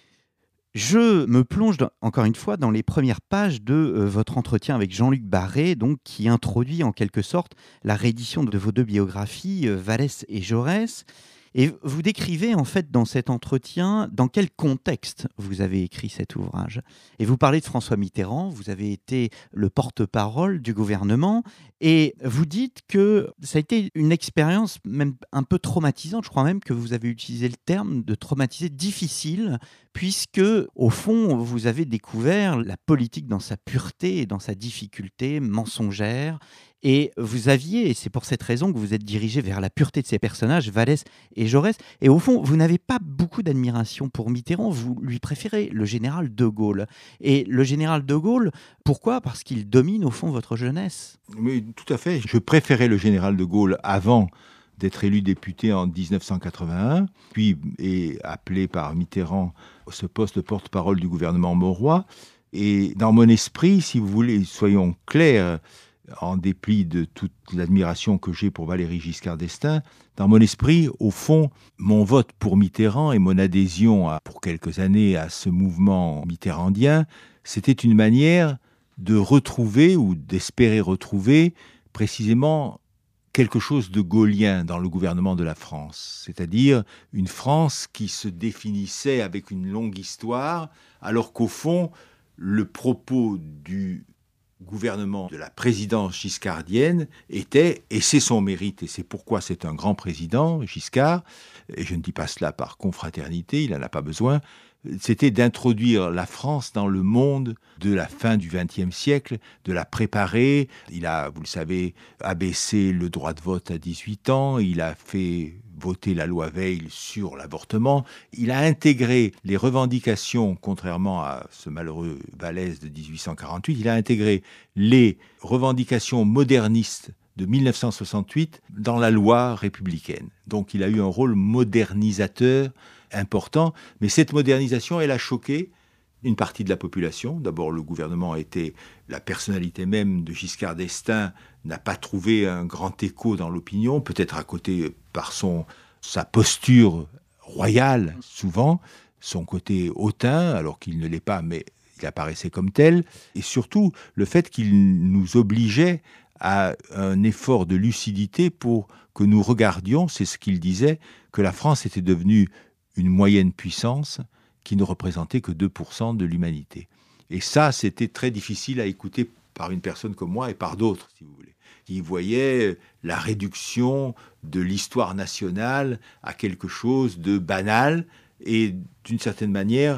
S2: Je me plonge, dans, encore une fois, dans les premières pages de euh, votre entretien avec Jean-Luc Barré, donc, qui introduit en quelque sorte la réédition de vos deux biographies, euh, Vallès et Jaurès. Et vous décrivez en fait dans cet entretien dans quel contexte vous avez écrit cet ouvrage. Et vous parlez de François Mitterrand, vous avez été le porte-parole du gouvernement et vous dites que ça a été une expérience même un peu traumatisante, je crois même que vous avez utilisé le terme de traumatisé difficile, puisque au fond vous avez découvert la politique dans sa pureté et dans sa difficulté mensongère. Et vous aviez, et c'est pour cette raison que vous êtes dirigé vers la pureté de ces personnages, Vallès et Jaurès. Et au fond, vous n'avez pas beaucoup d'admiration pour Mitterrand, vous lui préférez le général de Gaulle. Et le général de Gaulle, pourquoi ? Parce qu'il domine au fond votre jeunesse.
S3: Oui, tout à fait. Je préférais le général de Gaulle avant d'être élu député en dix-neuf cent quatre-vingt-un, puis est appelé par Mitterrand à ce poste de porte-parole du gouvernement Mauroy. Et dans mon esprit, si vous voulez, soyons clairs, en dépit de toute l'admiration que j'ai pour Valéry Giscard d'Estaing, dans mon esprit, au fond, mon vote pour Mitterrand et mon adhésion à, pour quelques années à ce mouvement mitterrandien, c'était une manière de retrouver ou d'espérer retrouver précisément quelque chose de gaullien dans le gouvernement de la France, c'est-à-dire une France qui se définissait avec une longue histoire, alors qu'au fond, le propos du gouvernement de la présidence giscardienne était, et c'est son mérite, et c'est pourquoi c'est un grand président, Giscard, et je ne dis pas cela par confraternité, il n'en a pas besoin, c'était d'introduire la France dans le monde de la fin du vingtième siècle, de la préparer. Il a, vous le savez, abaissé le droit de vote à dix-huit ans, il a fait voter la loi Veil sur l'avortement, il a intégré les revendications, contrairement à ce malheureux Vallès de dix-huit cent quarante-huit, il a intégré les revendications modernistes de mille neuf cent soixante-huit dans la loi républicaine. Donc il a eu un rôle modernisateur important, mais cette modernisation, elle a choqué une partie de la population. D'abord, le gouvernement a été, la personnalité même de Giscard d'Estaing n'a pas trouvé un grand écho dans l'opinion, peut-être à côté par son, sa posture royale, souvent, son côté hautain, alors qu'il ne l'est pas, mais il apparaissait comme tel, et surtout le fait qu'il nous obligeait à un effort de lucidité pour que nous regardions, c'est ce qu'il disait, que la France était devenue une moyenne puissance qui ne représentait que deux pour cent de l'humanité. Et ça, c'était très difficile à écouter par une personne comme moi et par d'autres, si vous voulez, qui voyaient la réduction de l'histoire nationale à quelque chose de banal. Et d'une certaine manière,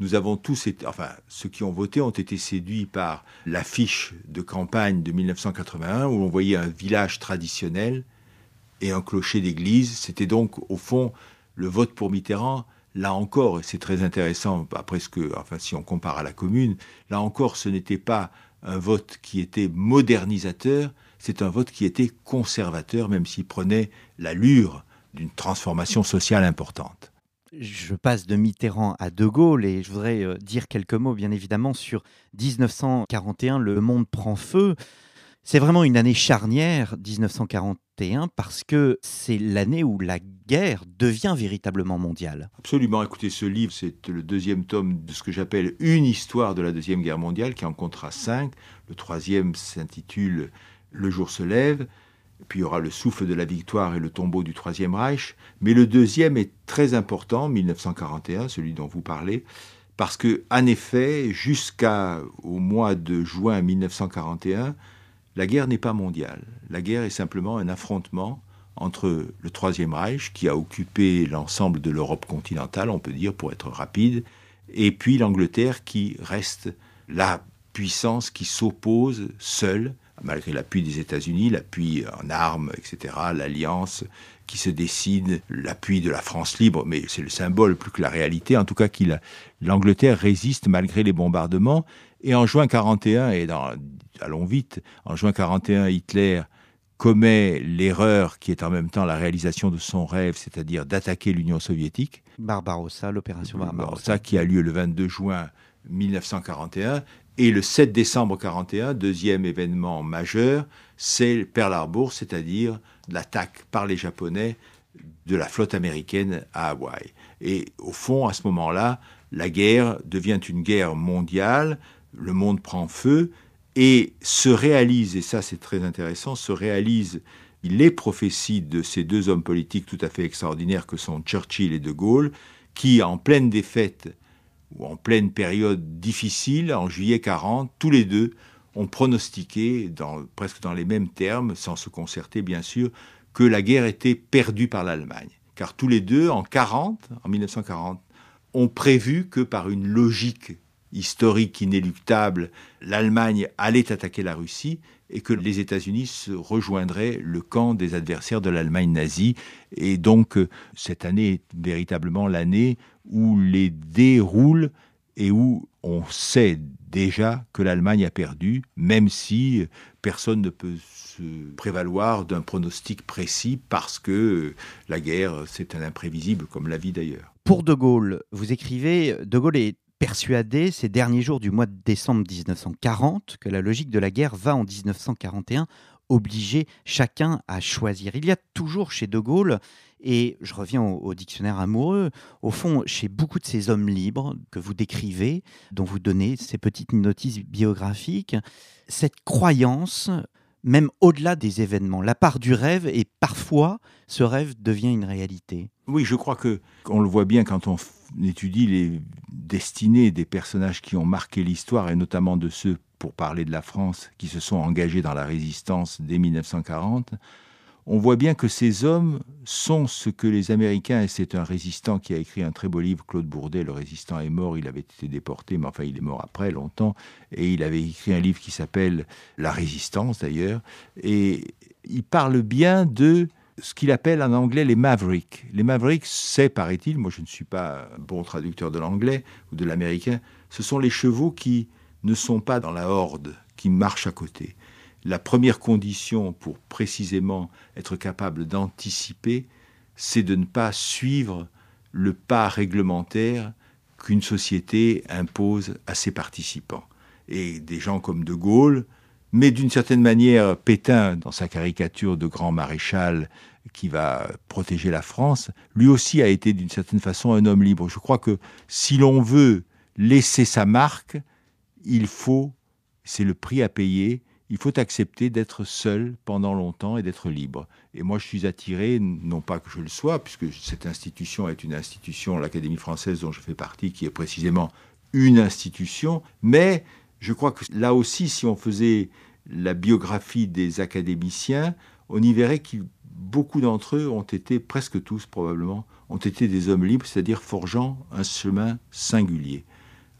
S3: Nous avons tous été, enfin, ceux qui ont voté ont été séduits par l'affiche de campagne de mille neuf cent quatre-vingt-un où on voyait un village traditionnel et un clocher d'église. C'était donc, au fond, le vote pour Mitterrand. Là encore, et c'est très intéressant, après ce que, enfin, si on compare à la Commune, là encore, ce n'était pas un vote qui était modernisateur, c'est un vote qui était conservateur, même s'il prenait l'allure d'une transformation sociale importante.
S2: Je passe de Mitterrand à De Gaulle et je voudrais euh, dire quelques mots, bien évidemment, sur dix-neuf cent quarante et un, le monde prend feu. C'est vraiment une année charnière, dix-neuf cent quarante et un, parce que c'est l'année où la guerre devient véritablement mondiale.
S3: Absolument. Écoutez, ce livre, c'est le deuxième tome de ce que j'appelle une histoire de la Deuxième Guerre mondiale, qui en comptera cinq. Le troisième s'intitule « Le jour se lève ». Puis il y aura le souffle de la victoire et le tombeau du Troisième Reich. Mais le deuxième est très important, mille neuf cent quarante et un, celui dont vous parlez, parce que, en effet, jusqu'au mois de juin mille neuf cent quarante et un, la guerre n'est pas mondiale. La guerre est simplement un affrontement entre le Troisième Reich, qui a occupé l'ensemble de l'Europe continentale, on peut dire, pour être rapide, et puis l'Angleterre qui reste la puissance qui s'oppose seule, malgré l'appui des États-Unis, l'appui en armes, et cetera, l'alliance qui se décide, l'appui de la France libre, mais c'est le symbole plus que la réalité, en tout cas qu'il a, l'Angleterre résiste malgré les bombardements. Et en juin quarante et un, et dans, allons vite, en juin quarante et un, Hitler commet l'erreur qui est en même temps la réalisation de son rêve, c'est-à-dire d'attaquer l'Union soviétique.
S2: Barbarossa, l'opération Barbarossa.
S3: Barbarossa qui a lieu le vingt-deux juin mille neuf cent quarante et un. Et le sept décembre quarante et un, deuxième événement majeur, c'est Pearl Harbor, c'est-à-dire l'attaque par les Japonais de la flotte américaine à Hawaï. Et au fond, à ce moment-là, la guerre devient une guerre mondiale, le monde prend feu, et se réalise, et ça c'est très intéressant, se réalisent les prophéties de ces deux hommes politiques tout à fait extraordinaires que sont Churchill et De Gaulle, qui, en pleine défaite, ou en pleine période difficile, en juillet quarante, tous les deux ont pronostiqué, dans, presque dans les mêmes termes, sans se concerter bien sûr, que la guerre était perdue par l'Allemagne. Car tous les deux, en quarante, en mille neuf cent quarante, ont prévu que par une logique historique inéluctable, l'Allemagne allait attaquer la Russie et que les États-Unis se rejoindraient le camp des adversaires de l'Allemagne nazie. Et donc, cette année est véritablement l'année où les dés roulent et où on sait déjà que l'Allemagne a perdu, même si personne ne peut se prévaloir d'un pronostic précis parce que la guerre, c'est un imprévisible, comme la vie d'ailleurs.
S2: Pour De Gaulle, vous écrivez, De Gaulle est persuadé ces derniers jours du mois de décembre dix-neuf cent quarante que la logique de la guerre va en dix-neuf cent quarante et un obliger chacun à choisir. Il y a toujours chez De Gaulle, et je reviens au, au dictionnaire amoureux, au fond, chez beaucoup de ces hommes libres que vous décrivez, dont vous donnez ces petites notices biographiques, cette croyance, même au-delà des événements, la part du rêve, et parfois, ce rêve devient une réalité.
S3: Oui, je crois que on le voit bien quand on étudie les destinées des personnages qui ont marqué l'histoire, et notamment de ceux, pour parler de la France, qui se sont engagés dans la résistance dès mille neuf cent quarante. On voit bien que ces hommes sont ce que les Américains, et c'est un résistant qui a écrit un très beau livre, Claude Bourdet, le résistant est mort, il avait été déporté, mais enfin il est mort après, longtemps, et il avait écrit un livre qui s'appelle La Résistance d'ailleurs, et il parle bien de ce qu'il appelle en anglais les Mavericks. Les Mavericks, c'est, paraît-il, moi je ne suis pas un bon traducteur de l'anglais ou de l'américain, ce sont les chevaux qui ne sont pas dans la horde, qui marchent à côté. La première condition pour précisément être capable d'anticiper, c'est de ne pas suivre le pas réglementaire qu'une société impose à ses participants. Et des gens comme De Gaulle, mais d'une certaine manière, Pétain, dans sa caricature de grand maréchal qui va protéger la France, lui aussi a été d'une certaine façon un homme libre. Je crois que si l'on veut laisser sa marque, il faut, c'est le prix à payer, il faut accepter d'être seul pendant longtemps et d'être libre. Et moi, je suis attiré, non pas que je le sois, puisque cette institution est une institution, l'Académie française dont je fais partie, qui est précisément une institution, mais je crois que là aussi, si on faisait la biographie des académiciens, on y verrait que beaucoup d'entre eux ont été, presque tous probablement, ont été des hommes libres, c'est-à-dire forgeant un chemin singulier.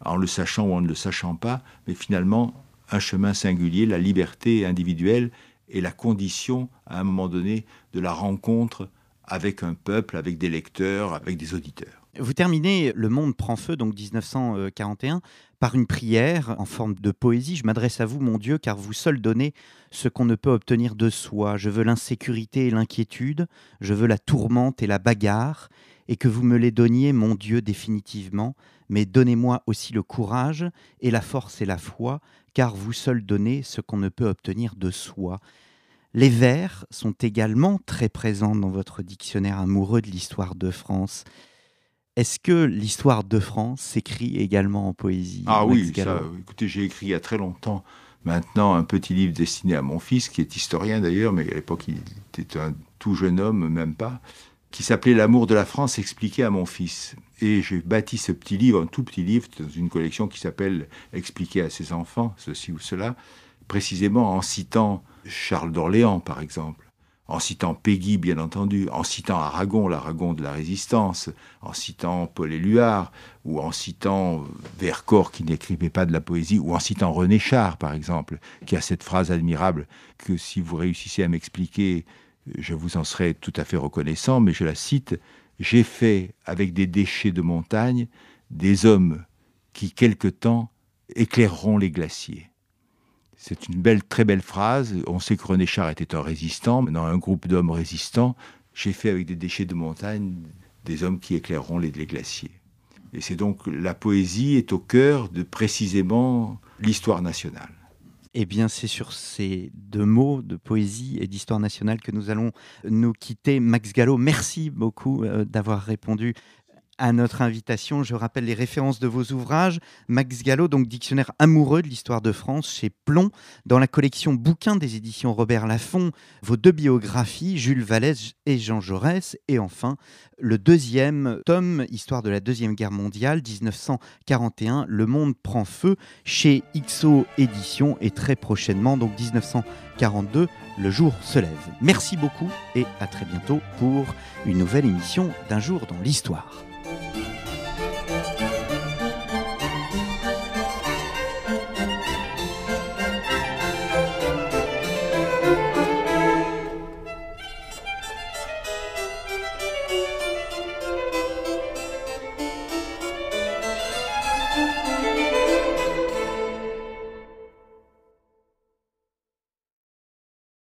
S3: en le sachant ou en ne le sachant pas, mais finalement un chemin singulier, la liberté individuelle est la condition, à un moment donné, de la rencontre avec un peuple, avec des lecteurs, avec des auditeurs.
S2: Vous terminez Le Monde prend feu, donc dix-neuf cent quarante et un, par une prière en forme de poésie. Je m'adresse à vous, mon Dieu, car vous seul donnez ce qu'on ne peut obtenir de soi. Je veux l'insécurité et l'inquiétude, je veux la tourmente et la bagarre, et que vous me les donniez, mon Dieu, définitivement. Mais donnez-moi aussi le courage et la force et la foi, car vous seul donnez ce qu'on ne peut obtenir de soi. Les vers sont également très présents dans votre dictionnaire amoureux de l'histoire de France. Est-ce que l'histoire de France s'écrit également en poésie?
S3: Ah oui, ça, écoutez, j'ai écrit il y a très longtemps maintenant un petit livre destiné à mon fils, qui est historien d'ailleurs, mais à l'époque il était un tout jeune homme, même pas, qui s'appelait « L'amour de la France expliqué à mon fils ». Et j'ai bâti ce petit livre, un tout petit livre, dans une collection qui s'appelle « Expliquer à ses enfants », ceci ou cela, précisément en citant Charles d'Orléans, par exemple, en citant Péguy, bien entendu, en citant Aragon, l'Aragon de la Résistance, en citant Paul Éluard, ou en citant Vercors, qui n'écrivait pas de la poésie, ou en citant René Char, par exemple, qui a cette phrase admirable que si vous réussissez à m'expliquer, je vous en serais tout à fait reconnaissant, mais je la cite: « J'ai fait avec des déchets de montagne des hommes qui, quelque temps, éclaireront les glaciers. » C'est une belle, très belle phrase. On sait que René Char était un résistant, mais dans un groupe d'hommes résistants, j'ai fait avec des déchets de montagne des hommes qui éclaireront les, les glaciers. Et c'est donc, la poésie est au cœur de précisément l'histoire nationale.
S2: Eh bien, c'est sur ces deux mots de poésie et d'histoire nationale que nous allons nous quitter. Max Gallo, merci beaucoup euh, d'avoir répondu à notre invitation. Je rappelle les références de vos ouvrages. Max Gallo, donc dictionnaire amoureux de l'histoire de France chez Plomb, dans la collection Bouquins des éditions Robert Laffont, vos deux biographies, Jules Vallès et Jean Jaurès, et enfin le deuxième tome, Histoire de la Deuxième Guerre mondiale, dix-neuf cent quarante et un, Le Monde prend feu, chez X O Éditions, et très prochainement, donc dix-neuf cent quarante-deux, Le jour se lève. Merci beaucoup et à très bientôt pour une nouvelle émission d'Un jour dans l'histoire.